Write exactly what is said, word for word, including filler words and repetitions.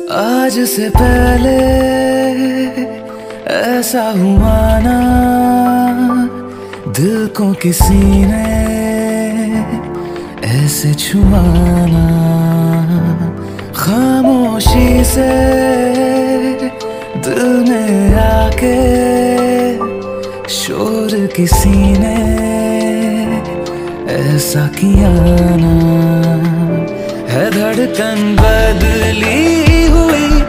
आज से पहले ऐसा हुआ ना, दिल को किसी ने ऐसे छुआना। खामोशी से दिल में आके शोर किसी ने ऐसा किया ना। है धड़कन बदली हुई